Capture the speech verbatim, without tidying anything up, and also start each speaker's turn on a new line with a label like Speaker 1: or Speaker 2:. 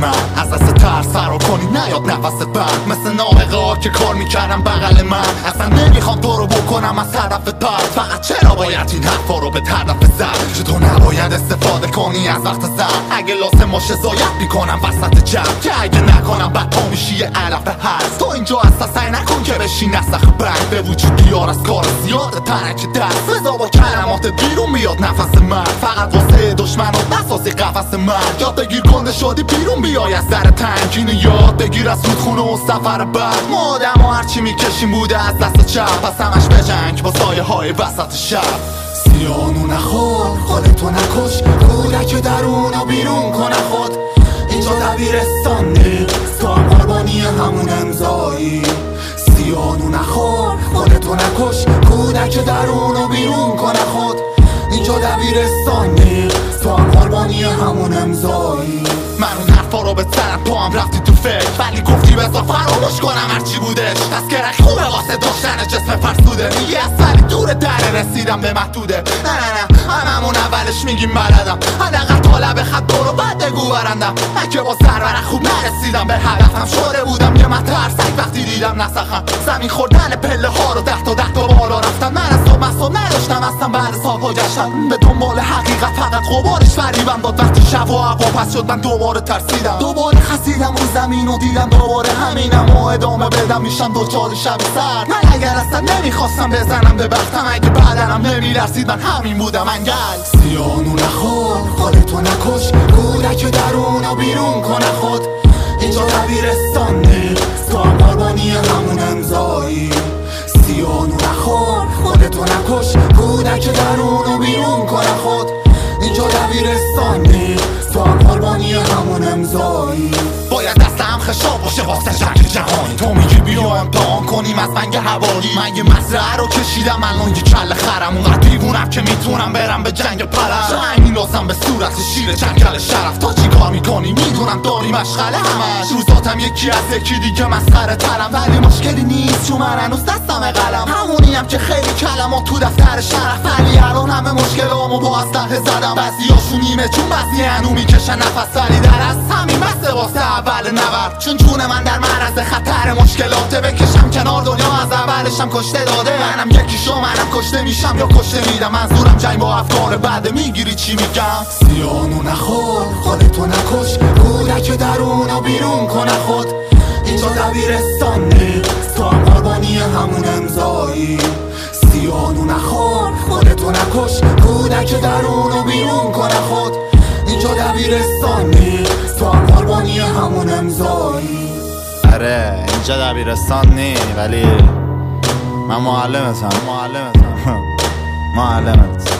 Speaker 1: من از دست ترس فرار کنی نیاد نفس بند مثل نابغه ها که کار میکردم بغل من اصلا نمیخوام تو رو بکنم از هدف پرد فقط چرا باید این حرفا رو به هدف زد که تو نباید استفاده کنی از وقت زد اگه لازم باشه زاید میکنم وسط جمع که اگه نکنم بعد تو میشی یه علف هست تو اینجا اصلا سعی نکن که بشی نسخ بند به وجود بیار از کار زیاد ترک دست بذار با کلمات بیرون بیاد نفس من فقط واسه دشمن و نسازی قفس من یاد بگیر کنده شدی بیرون بیای از در تنگین یاد بگیر از رودخونه و سفر بعد ما آدم و هرچی میکشیم بوده از دست چپ پس همش بجنگ با سایه های وسط شب سیانو نخور خودتو نکش کودک درون و بیرون کنه خود اینجا دبیرستان نیست تو هم قربانی همون امضایی سیانو نخور خودتو نکش کودک درون و بیرون کنه خود اینجا دبیرستان نیست تو هم قربانی همون امضایی من اون حرفا رو به سرم تو هم رفتی تو فکر ولی گفتی بذار فراموش کنم هرچی بودش پس گرک خوبه واسه داشتن جسم فرسوده میگی از ولی دور دره رسیدم به محدوده نه نه نه هممون اولش میگیم بلدم حداقل طالب خط برو بعد بگو برندم من که با سرور خوب نرسیدم به هدفم شده بودم یه من ترسک وقتی دیدم نسخم زمین خوردن پله ها رو ده تا ده تا بالا رفتم من از صبح مصاب نداشتم اصلا بعد سالها گشتم به دنبال حقیقت فقط غبارش فریبم داد وقتی شب و هوا پس شد من دوباره ترسیدم دوباره خسیدم رو زمین و دیدم دوباره همینم و ادامه بدم میشم دوچار شب سرد من اگر اصلا نمیخواستم بزنم به بختم اگه بدنم نمیرسید من همین بودم انگل سیانو نخور خودتو نکش کودک درون و بیرون کنه خود اینجا دبیرستان نیست تو هم قربانی همون امضایی سیانو نخور خودتو نکش کودک درون و بیرون کنه خود اینجا دبیرستان نیست تو هم قربانی همون امضایی باید دست هم خشاب باشه واسه جنگ جهانی تو میگی بیا امتحان کنیم از منگ هوایی من یه مزرعه رو کشیدم الان یه کل خرم اونقدر دیوونم که میتونم برم به جنگ پرم جنگ میندازم به صورت شیر جنگل شرف تا چی کار میکنی میدونم داری مشغله همش روزاتم یکی از یکی دیگه مسخره ترم ولی مشکلی نیست چون من هنوز دستم قلم همونیم که خیلی کلمات تو دفتر شرف ولی الان همه مشکلامو با اسلحه زدم بعضیاشون نیمه چون بعضی هنو میکشن نفس ولی در از همین بسته واسه اول نبرد چون جون من در معرض خطر مشکلاته بکشم کنار دنیا از اولشم کشته داده منم یکیشو منم کشته میشم یا کشته میدم منظورم جنگ با افکار بعد میگیری چی میگم سیانو نخور خودتو نکش کودک درون و بیرون کنه خود اینجا دبیرستان نیست تو هم قربانی همون امضایی سیانو نخور خودتو نکش کودک درون و بیرون کنه خود اینجا دبیرستان نیست تو هم قربانی همون امضایی
Speaker 2: آره اینجا دبیرستان نی ولی من معلمتم معلمتم معلمت